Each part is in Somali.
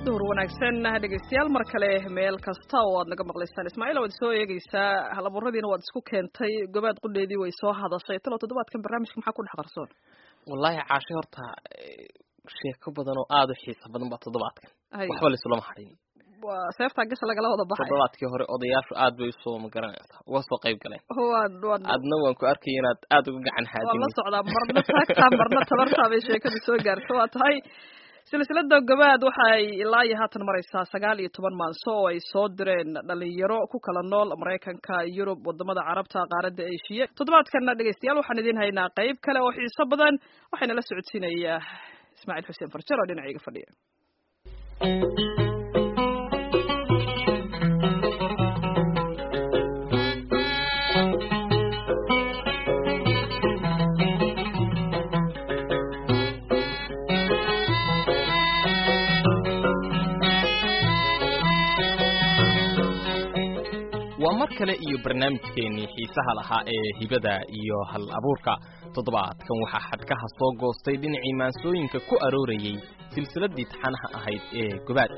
duhur wanaagsan dhegeystayaal mar kale meel kasta oo aad naga maqlaysaan Ismaaciil waad soo eegaysaa halaburadiina waad isku keentay gobaad qudheedii way soo hadashay toddobaadkan barnaamijka maxaa ku dhex qarsoon wallahi caashay horta sheeko badan oo aad u xiiso badan baa toddobaadkan waxba la isla maxarin waa seefta gasha lagala wada baxay toddobaadkii hore odayaashu aad bay soo magaranaysaa waa soo qayb galeen adna waan ku arkay inaad aad uga gacan haadin wala socdaa marna taagta marna tabarta bay sheekadu soo gaartay waa tahay silsilada gobaad waxay ilaa iyo haatan maraysaa 19 maanso oo ay soo direen dhalinyaro ku kala nool Mareykanka, Yurub, wadamada Carabta, qaaradda Aasiya. Toddobaadkan dhageystayaal waxaan idin haynaa qayb kale oo xiiso badan waxayna la socodsiinayaa Ismaaciil Xuseen Farjaro dhinaciga fadhiya. mar kale iyo barnaamijkeennii xiisaha lahaa ee hibada iyo hal abuurka toddobaadkan waxaa xadkaha soo goostay dhinacii maansooyinka ku aroorayay silsiladii taxanaha ahayd ee gobaad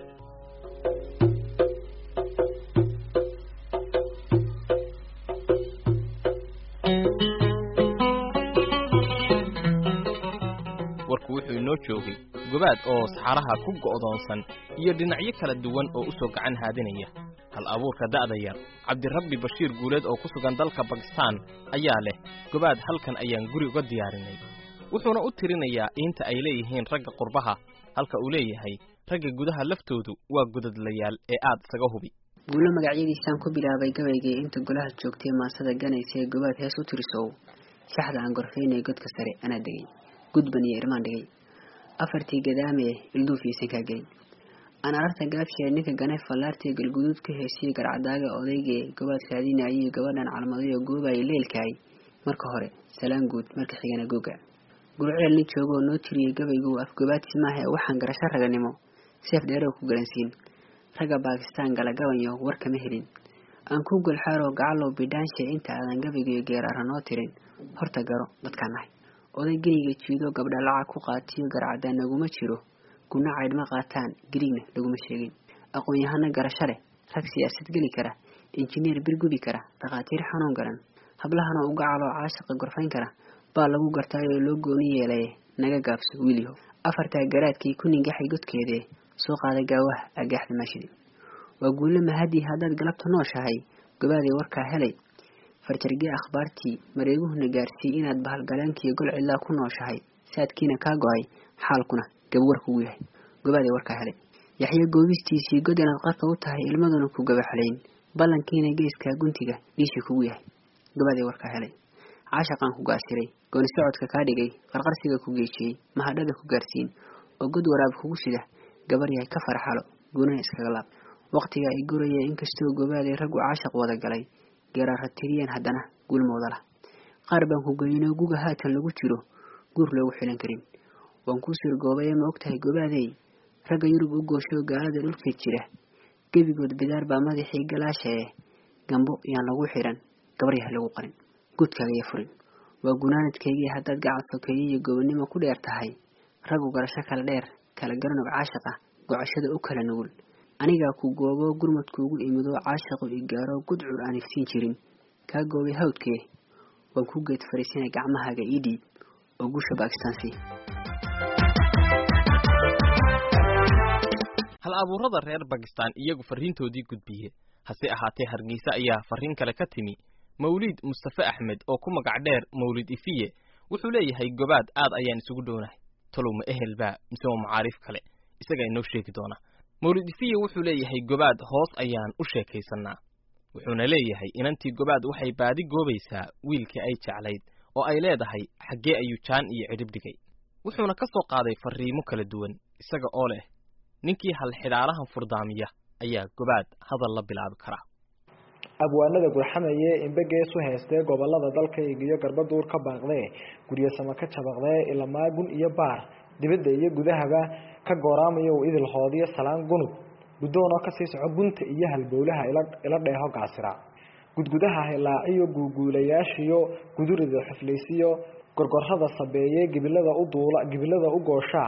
warku wuxuu inoo joogay gobaad oo saxaraha ku go'doonsan iyo dhinacyo kala duwan oo u soo gacan haadinaya hal abuurka da'da yar Cabdirabbi Bashiir Guuleed oo ku sugan dalka Pakistan ayaa leh gobaad halkan ayaan guri uga diyaarinay wuxuuna u tirinayaa inta ay leeyihiin ragga qurbaha halka uu leeyahay ragga gudaha laftoodu waa godadlayaal ee aad isaga hubi guulo magacyadiisaan ku bilaabay gabaygii inta golaha joogtay maasada ganaysay gobaad hees u tirisow shaxda aan gorfeynay godka sare ana degay gudban iyo irmaan dhigay afartii gadaame ilduufiisan ka gelin aan aragta gaabshay ninka ganay fallaartii galguduud ka heesiyay garcadaaga odaygii gobaad raadinayay gabadhan calmaday oo goobay leelkay marka hore salaan guud marka xigana googa gurceel nin joogo noo tiriyay gabaygu af gobaad simaahay waxaan garasho raganimo seef dheerow ku garansiin raga Pakistan gala gabanyo war kama helin aan ku gulxaaro gacalo bidaanshay inta aadan gabaygu geerara noo tirin horta garo dadkaan nahay odaygayga jiido gabdha lacag ku qaatiyo garcadaan naguma jiro kuna caydma qaataan gariigna laguma sheegin aqoon-yahana garasho leh rag siyaasad geli kara injineer birgubi kara dhaqaatiir xanuun garan hablahana uga calo caashiqa gorfayn kara baa lagu gartaayo loo gooni yeelay naga gaabso wiiliyo afarta garaadkii ku ningaxay godkeedee soo qaaday gaawaha agaxda maashidi waa guulo mahadi haddaad galabta nooshahay gobaadii warkaa helay farjargii akhbaartii mareeguhuna gaarsii inaad bahalgaleenkiiyo gol cidlaa ku nooshahay saadkiina kaa go-ay xaalkuna gabwar kugu yahay gobaadii warkaa helay yaxya goobistiisii god inaad qarka u tahay ilmaduna ku gabaxlayn ballankiina geeskaa guntiga dhiishi kugu yahay gobaadii warkaa helay caashaqaan ku gaasiray gooni socodka kaa dhigay qarqarsiga ku geejiyey mahadhada ku gaarsiin oo god waraab kugu sida gabar yahay ka farxalo guunaha iskaga laab waqtiga ay guraya inkastoo gobaadii raggu caashaq wada galay geeraara tiriyeen haddana gulmooda lah qaar baan ku goynoo guga haatan lagu jiro guur loogu xilan karin waan ku sirgoobay ma ogtahay gobaadey ragga Yurub u goosho gaalada dhulka jira gebigood bidaar baa madaxii galaashay gambo yaan lagu xiran gabar yahay lagu qarin gudkaaga iyo furin waa gunaanadkeygii haddaad gacan sokeeyay iyo gobonimo ku dheer tahay raggu garasho kala dheer kala garanog caashiqa gocashada u kala nugul anigaa ku goobo gurmadkuugu imido caashiqu igaaro gudcur aan iftiin jirin kaa goobay hawdkee waan ku geed fariisanay gacmahaaga ii dhiib oo gusha Pakistan si hal abuurada reer Pakistan iyagu fariintoodii gudbiyay hase ahaatee Hargeysa ayaa fariin kale ka timi Mawlid Mustafa Ahmed oo ku magac dheer Mawlid Ifiye wuxuu leeyahay gobaad aad ayaan isugu dhoonahay taluma ehelba mise macaarif kale isaga inoo sheegi doona Mawlid Ifiye wuxuu leeyahay gobaad hoos ayaan u sheekaysanaa wuxuuna leeyahay inantii gobaad waxay baadi goobaysaa wiilkii ay jeclayd oo ay leedahay xagee ayuu jaan iyo cidhib dhigay wuxuuna ka soo qaaday fariimo kala duwan isaga oo leh ninkii hal xidaalahan furdaamiya ayaa gobaad hadal la bilaabi kara abwaanada gurxamaye inbageesu heestay gobolada dalka iyo garbaduur ka baaqday guriga sama ka jabaqday ila maagun iyo baar dibadda iyo gudahaba ka gooraamayo idil hoodiyo salaan gunud gudoon oo ka sii soco gunta iyo halbowlaha ila dheeho gaasira gudgudaha helaaciyo guuguulayaashiyo gudurida xifleysiyo gorgorrada sabeeye gibilada u duula gibilada u gooshaa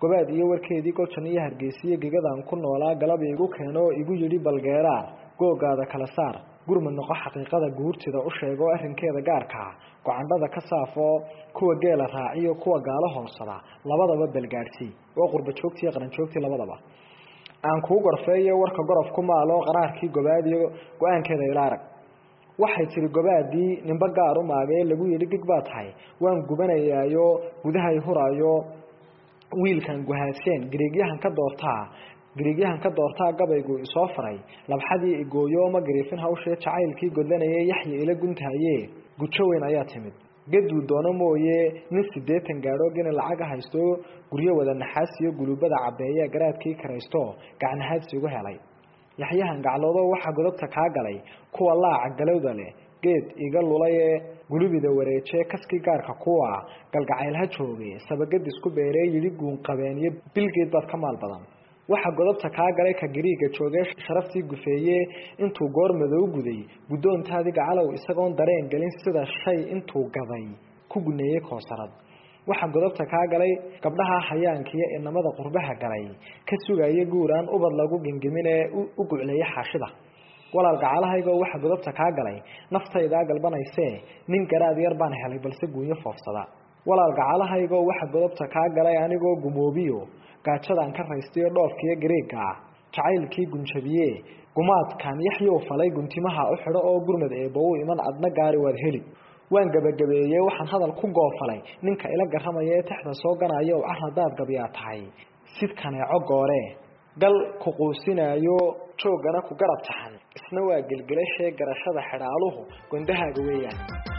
gobaad iyo warkeedii goljan iyo hargeysiyo gegadan ku noolaa galab igu keeno igu yidhi balgeeraar googaada kala saar gurmad noqo xaqiiqada guurtida u sheego arrinkeeda gaarka gocandhada ka saafo kuwa geela raaciyo kuwa gaalo hoosada labadaba balgaadhsii oo qurba joogtii iyo qaran joogtii labadaba aan kuu gorfeeyo warka gorof ku maalo qaraarkii gobaad iyo go-aankeeda ila arag waxay tiri gobaadii ninba gaar u maagee lagu yidhi gig baa tahay waan gubanayaayo gudahay huraayo wiilkan guhaadseen gariigyahan ka doortaa gabaygu isoo faray labxadii igooyo ma gariifin hawshee jacaylkii godlanayay yaxya ila guntahaye gujo weyn ayaa timid gaduu doono mooye nin 80 gaadho gina lacaga haysto guryo wada naxaas iyo gulubada cabeeya garaadkii karaysto gacnahaadsi ugu helay yaxyahan gacloodo waxa godobta kaa galay kuwa laaca galowda leh geed iga lulaye gulubida wareeje kaskii gaarka kuwa galgacayl ha joogay sabagad isku beerey yiri guun qabeeniyo bilgeed baad ka maal badan waxa godobta kaa galay ka gariiga joogay sharaftii gufeeye intuu goor madow guday gudoontaadi gacalow isagoon dareen galin sida shay intuu gaday ku guneeyay koosarad waxa godobta kaa galay gabdhaha xayaankiya inamada qurbaha galay ka sugayay guuraan ubad lagu gingimine u gucleeyay xaashida walaal gacalahayga waxa godobta kaa galay naftayda galbanayse nin garaad yar baan helay balse guunyo foofsada walaal gacalahayga waxa godobta kaa galay anigoo gumoobiyo gaajadan ka raystay dhoofkiyo gareega jacaylkii gunjabiye gumaadkan yaxyo falay guntimaha u xidho oo gurmad eebo u iman adna gaari waad heli waan gabagabeeyay waxaan hadal ku goofalay ninka ila garamaya ee taxda soo ganaayo oo aradaad gabiya tahay sidkaneeco goore gal ku quusinayo joogana ku garab taxan isna waa gelgelashay garashada xidhaaluhu gondahaaga weeyaan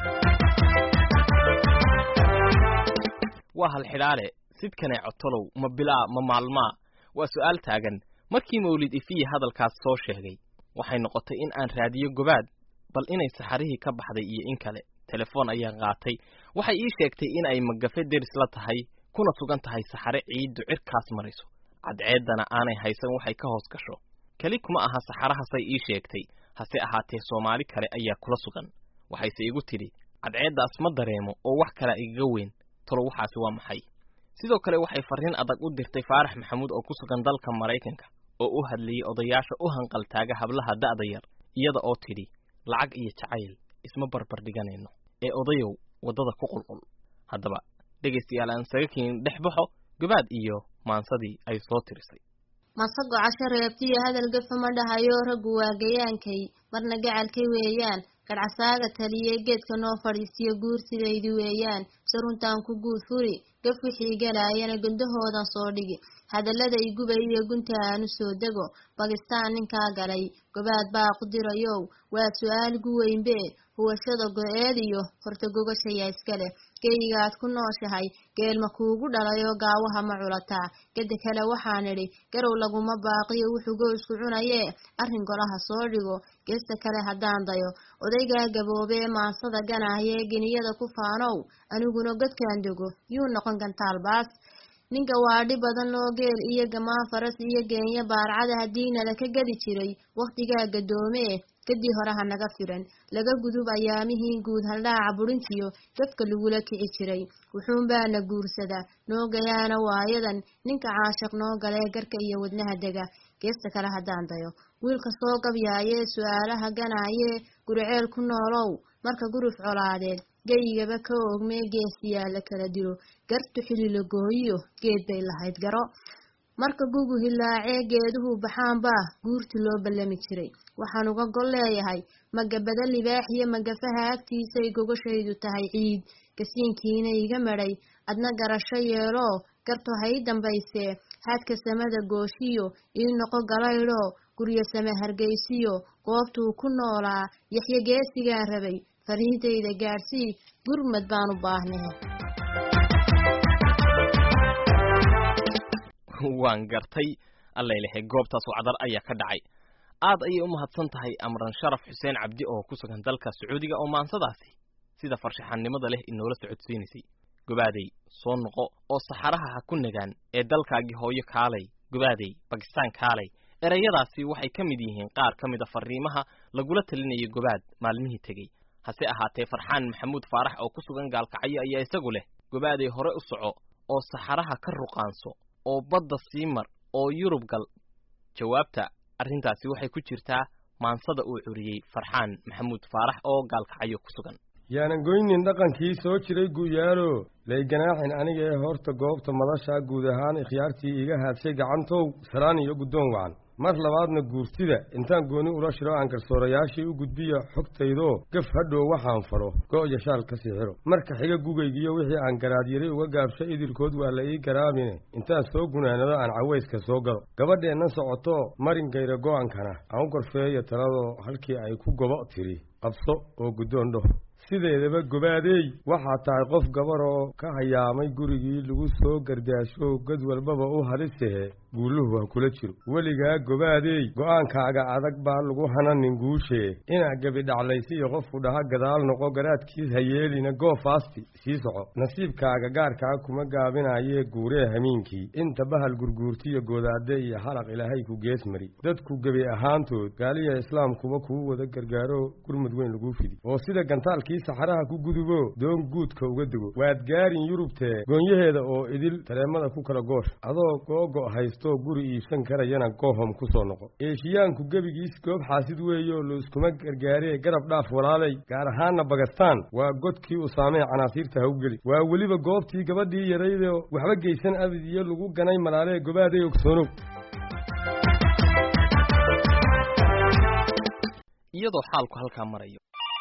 waa hal xidhaale sidkaneeco tolow ma bilaa ma maalmaa waa su'aal taagan markii mawlid ifiye hadalkaas soo sheegay waxay noqotay in aan raadiyo gobaad bal inay saxarihii ka baxday iyo in kale telefoon ayaan qaatay waxay ii sheegtay in ay magafe deris la tahay kuna sugan tahay saxare ciidu cirkaas marayso cadceedana aanay haysan waxay ka hoos gasho kali kuma aha saxarahasay ii sheegtay hase ahaatee Soomaali kale ayaa kula sugan waxayse igu tiri cadceedaas ma dareemo oo wax kale igaga weyn tolo waxaasi waa maxay sidoo kale waxay fariin adag u dirtay Faarax Maxamuud oo ku sugan dalka Mareykanka oo u hadlayay odayaasha u hanqal taaga hablaha da'da yar iyada oo tiri lacag iyo jacayl isma barbar dhiganayno ee odayow wadada ku qulqul haddaba dhegeystayaal aan sagakiin dhexbaxo gobaad iyo maansadii ay soo tirisay masago cashareebtii hadal gafama dhahayo rag waagayaankay marna gacalkay weeyaan kadcasaaga taliyay geedka noo fadhiisiyo guursidaydu weeyaan saruntaan ku guud furi gaf wixii galaayana gundahoodan soo dhigi hadallada igubay iyo gunta aanu soo dego Pakistan ninkaa galay gobaad baa ku dirayow waa su'aal gu weynbe huwashada go'eed iyo horta gogashaya iskale geeyigaad ku nooshahay geelma kuugu dhalayo gaawaha ma culataa gada kale waxaan idhi garow laguma baaqiyo wuxuu goysku cunayee arrin golaha soo dhigo geesta kale haddaan dayo odaygaa gaboobee maansada ganaaye geniyada ku faanow aniguna godkaan dego yuu noqon gantaal baas ninka waadhi badan loo geel iyo gamaan faras iyo geenya baarcada hadiinala ka gadi jiray waqtigaa gadoomee kadii hore ha naga firan laga gudub ayaamihii guud haldhaaca burintiyo dadka lagula kici jiray wuxuun baana guursada noo gayaana waayadan ninka caashiq noo galee garka iyo wadnaha dega geesta kale haddaan dayo wiilka soo gabyaayee su'aalaha ganaayee guriceel ku noolow marka guruf colaadeed geyigaba ka oogmee geesiyaa la kala dilo gartu xili la gooyiyo geed bay lahayd garo marka gugu hilaacee geeduhu baxaanbaa guurti loo ballami jiray waxaan uga gol leeyahay magabada libaax iyo magafaha agtiisay gogashaydu tahay ciid kasiinkiina iga madhay adna garasho yeelo garto hay dambaysee haadka samada gooshiyo ii noqo galaydho guryo same hargeysiyo goobtuu ku noolaa yaxya geesigaan rabay fariintayda gaadhsii gurmad baan u baahnahay waan gartay alla ilahay goobtaas wacdar ayaa ka dhacay aad ayay u mahadsan tahay Amran Sharaf Xuseen Cabdi oo ku sugan dalka Sacuudiga oo maansadaasi sida farshaxanimada leh inoola socodsiinisay gobaaday soo noqo oo saxaraha ha ku nagaan ee dalkaagii hooyo kaalay gobaaday Pakistan kaalay erayadaasi waxay ka mid yihiin qaar ka mid ah fariimaha lagula talinayay gobaad maalmihii tagay hase ahaatee Farxaan Maxamuud Faarax oo ku sugan gaalkacyo ayaa isagu leh gobaaday hore u soco oo saxaraha ka ruqaanso oo badda sii mar oo Yurub gal jawaabta arrintaasi waxay ku jirtaa maansada uu curiyay Farxaan Maxamuud Faarax oo gaalkacayo ku sugan yaanan goynin dhaqankii soo jiray guyaalo lay ganaaxin aniga ee horta goobta madasha guud ahaan ikhyaartii iga haadshay gacantow salaan iyo guddoon wacan mar labaadna guurtida intaan gooni ula shiro aan garsoorayaashii u gudbiyo xogtaydoo gaf hadhow waxaan faro go'ya shaal ka sii xiro marka xiga gugaygiyo wixii aan garaadyari uga gaabsho idilkood waa la ii garaabine intaan soo gunaanado aan cawayska soo galo gabadheenna socoto marinkayra go'ankana aan u gorfeeyo taladoo halkii ay ku gobo tiri qabso oo guddoon dhoh sideedaba gobaadey waxaa tahay qof gabar oo ka hayaamay gurigii lagu soo gardaasho gad walbaba u halisehe guuluhu ha kula jiro weligaa gobaadey go'aankaaga adag baa lagu hananin guushee inaa gebi dhaclaysi iyo qofku dhaha gadaal noqo garaadkiis ha yeelina goofaasti sii soco nasiibkaaga gaarkaa kuma gaabinayee guuree hamiinkii inta bahal gurguurtiyo goodaade iyo halaq ilaahay ku gees mari dadku gebi ahaantood gaaliya islaamkuba kuu wada gargaaro gurmud weyn laguu fidi oo sida gantaalkii saxaraha ku gudubo doon guudka uga dego waad gaarin yurubtee goonyaheeda oo idil tareemada ku kala goosh adoo googo' haystoo guri iibsan karayana goohom ku soo noqo eeshiyaanku gebigiis goob xaasid weeyoo layskuma gargaaree garab dhaaf walaalay gaar ahaanna bagastaan waa godkii u saamee canaasiirta ha u geli waa weliba goobtii gabadhii yaraydoo waxba geysan abid iyo lagu ganay malaalee gobaaday ogsoonow iyadoo xaalku halkaa marayo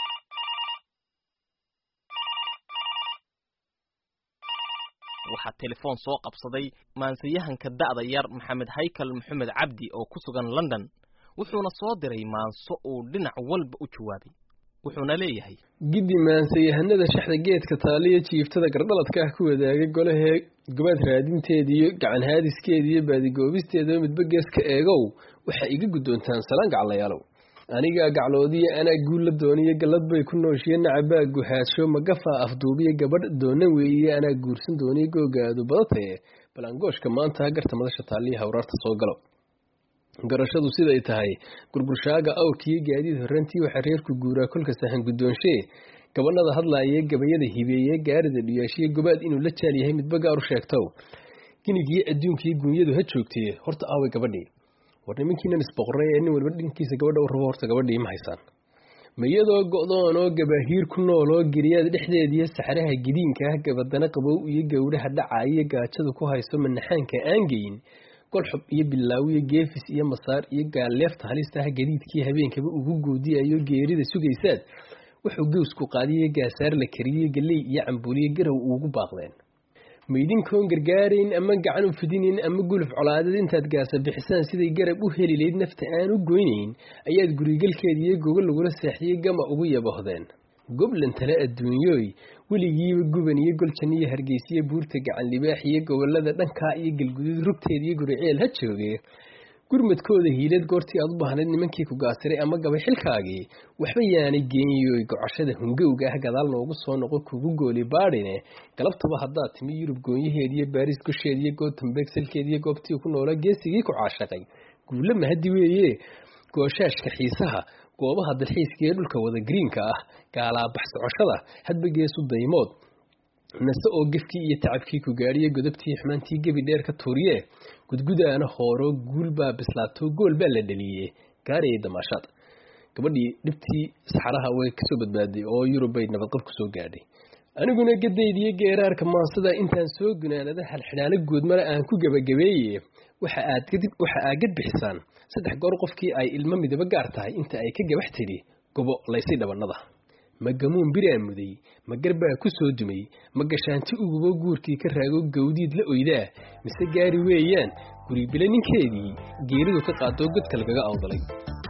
waxaa telefoon soo qabsaday maansayahanka da'da yar Maxamed Haykal Maxamed Cabdi oo ku sugan London wuxuuna soo diray maanso uu dhinac walba u jawaabay wuxuuna leeyahay gidi maansayahanada shaxda geedka taaliya jiiftada gardhaladka ah ku wadaagay golahee gobaad raadinteediyo gacan haadiskeediyo baadigoobisteeda midba geeska eegow waxa iga guddoontaan salaan gacalayaalow aniga gacloodiya ana guul la dooniyo galad bay ku nooshiyeen nacabaa guhaasho magafa afduubiya gabadh doona weeye ana guursan dooniyo googaadu badataye balangooshka maanta garta madasha taaliya hawraarta soo galo garashadu siday tahay gurgurshaaga awrkiyo gaadiid horrantii waxa reerku guuraa kolka sahan guddoonshe gabanada hadlaaya gabayada hibeeye gaarida dhiyaashiyo gobaad inuu la jaal yahay midba gaar u sheegtow ginigiyo adduunkiyo guunyadu ha joogtee horta aaway gabadhii war nimankiinan isboqorey ee nin walba dhinkiisa gabadha u rabo horta gabadhii ma haysaan ma iyadoo go'doon oo gabaahiir ku nool oo geriyaad dhexdeediyo saxraha gidiinka ah gabadana qabow iyo gawdhaha dhacaayo gaajadu ku hayso manaxaanka aan geyin golxub iyo bilaawiyo geefis iyo masaar iyo gaalleefta halista ah gadiidkii habeenkaba ugu goodiyayo geerida sugaysaad wuxuu gawsku qaadiyo gaasaar la kariyey galley iyo cambuuliyo garow ugu baaqdeen maydinkoon gargaarayn ama gacan u fidinayn ama guluf colaadad intaad gaasa bixisaan siday garab u heli layd nafta aan u goynayn ayaad gurigalkeeda iyo gogo lagula seexiyey gama ugu yabohdeen goblan tale adduunyooy weligiiba guban iyo goljan iyo hargeysiyo buurta gacan libaax iyo gobolada dhankaa iyo galguduud rugteed iyo guriceel ha jooge gurmadkooda hiilad goortii aad u baahnayd nimankii ku gaasiray ama gabay xilkaagii waxba yaanay geeniyoy gocashada hungowga ah gadaal noogu soo noqo kugu gooli baadhine galabtaba haddaad timi yurub goonyaheed iyo baariis gosheed iyo gootambeeg salkeed iyo goobtii ku noolaa geesigii ku caashaqay guulle mahadi weeye gooshaashka xiisaha goobaha dalxiiska ee dhulka wada greenka ah gaalaabax socoshada hadba geesu daymood nase oo gefkii iyo tacabkii ku gaadhiye godobtii xumaantii gebi dheer ka tuuriye gudgudaana hooro guul baa bislaato gool baa la dhaliyey gaarayay damaashaad gabadhii dhibtii saxaraha way kasoo badbaaday oo yurub bay nabadqab ku soo gaadhay aniguna gadaydiyo geeraarka maansada intaan soo gunaanada halxidhaalo guudmale aan ku gebagabeeye waxa aad gad bixisaan 3 goor qofkii ay ilmo midaba gaar tahay inta ay ka gabax tiri gobo laysay dhabanada magamuun biraan muday magarbaa ku soo dumay magashaanti ugubo guurkii ka raago gawdiid la oydaa mise gaari weeyaan guri bila ninkeedii geeridu ka qaado godka lagaga awdalay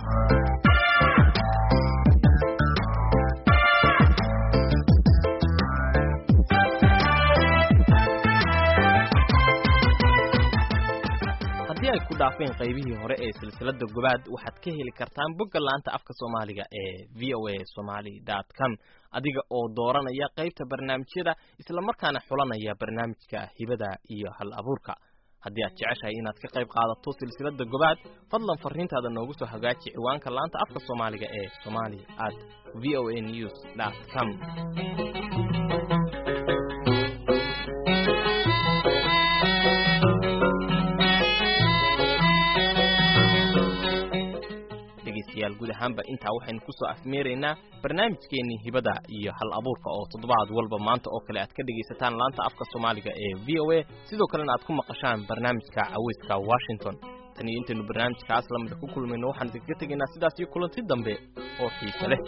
haddii ay ku dhaafeen qaybihii hore ee silsilada gobaad waxaad ka heli kartaan bogga laanta afka Soomaaliga ee voasomali.com adiga oo dooranaya qaybta barnaamijyada isla markaana xulanaya barnaamijka hibada iyo hal abuurka haddii aad jeceshahay inaad ka qayb qaadato silsilada gobaad fadlan fariintaada noogu soo hagaaji ciwaanka laanta afka Soomaaliga ee somali@voanews.com dhegaystayaal guud ahaanba intaa waxaynu kusoo afmeeraynaa barnaamijkeennii hibada iyo hal abuurka oo toddobaad walba maanta oo kale aad ka dhegaysataan laanta afka soomaaliga ee v o a sidoo kalena aad ku maqashaan barnaamijka caweyska washington tan iyo intaynu barnaamijkaas lamida ku kulmayno waxaan idinkaga tegaynaa sidaas iyo kulanti dambe oo xiise leh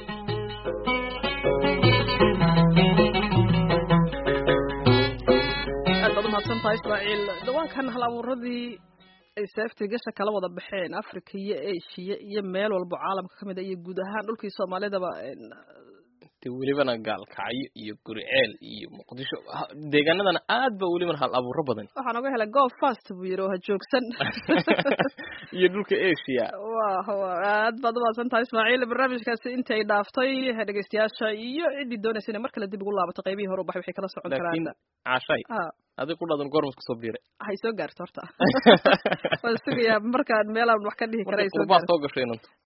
mahadsantahay Ismaaciil dawaankan hal abuuradii ay seeftii gasha kala wada baxeen Afrika iyo Asia iyo meel walba caalamka kamid ah iyo guud ahaan dhulkii Soomaalidaba welibana gaalkacyo iyo guriceel iyo muqdisho deegaanadana aad ba welibana hal abuuro badan waxaan uga helay go fast buu yiri oo joogsan iyo dhulka Asia aad baad mahadsantahay Ismaaciil barnaamijkaasi intay dhaaftay dhageystayaasha iyo cidii doonaysay mar kale dib ugu laabato qaybihii hore waxay wixii kala socon karaan caashay adiga ku dhadan goorma kusoo biiray hay soo gaarto horta waa sugayaa markaan meelaan wax ka dhihi karay soo gashay